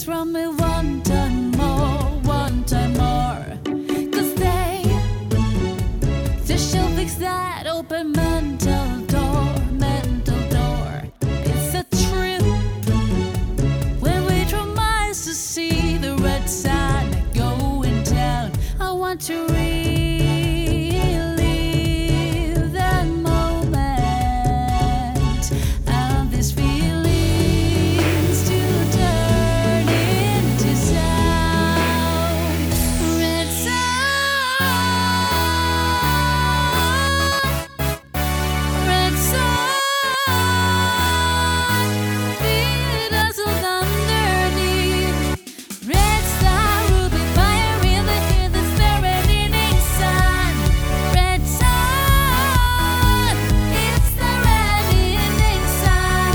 from me one time more, one time more. 'Cause they shall fix that open mental door, mental door. It's a trip when we try miles to see the red sun going down. I want to relive that moment and these feelings to turn into sound. Red sun, red sun, feel us all underneath. Red star, ruby fire in the air that's burning sun. Red sun, it's the red evening sun.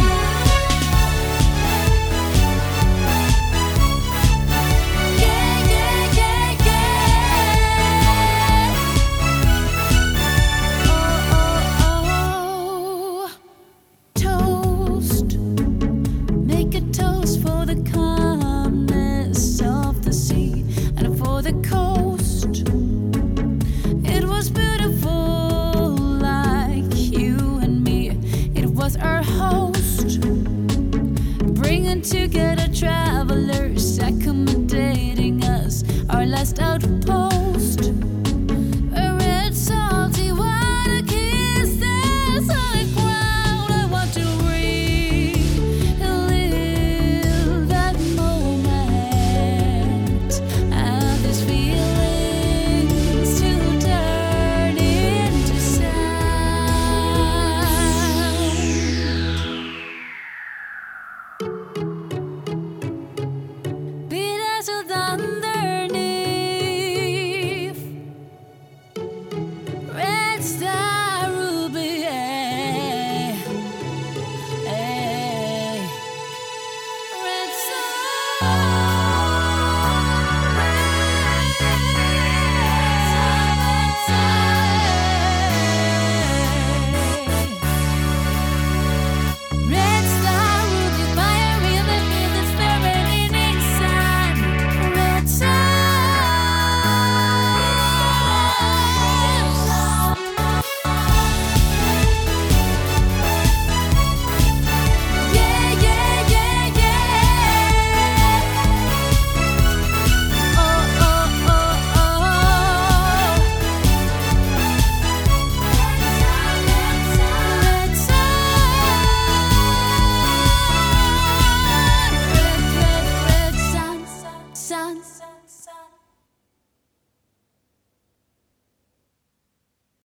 Yeah, yeah, yeah, yeah. Oh, oh, oh. Toast, make a toast for the calmness of the sea and for the coast. It was beautiful, like you and me. It was our host, bringing together travelers, accommodating us, our last outpost.